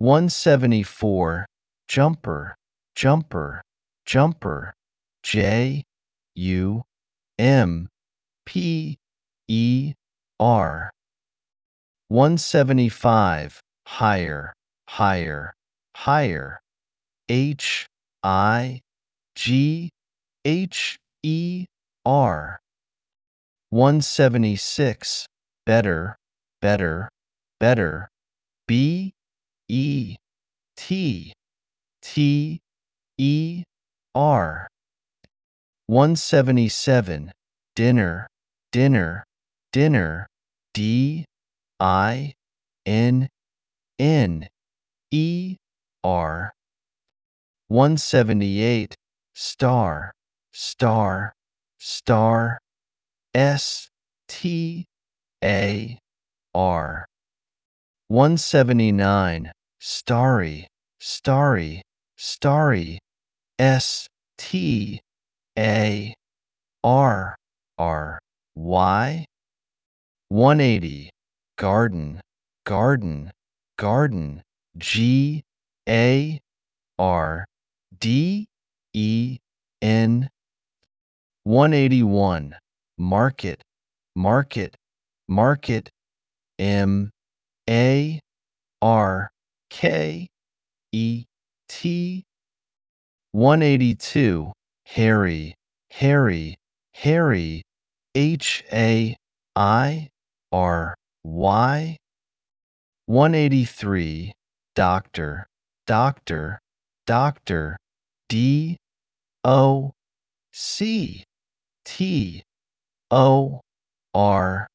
174. Jumper, jumper, jumper. J U M P E R. 175. Higher, higher, higher. H I G H E R. 176. Better, better, better. B E T T E R. 177. Dinner, dinner, dinner. D I N N E R. 178. Star, star, star. S T A R. 179. Starry, starry, starry. S T A R R Y. 180. Garden, garden, garden. G A R D E N. 181. Market, market, market. M A R K E T. 182. Harry, Harry, Harry. H A I R Y. 183. Doctor, doctor, doctor. D O C T O R.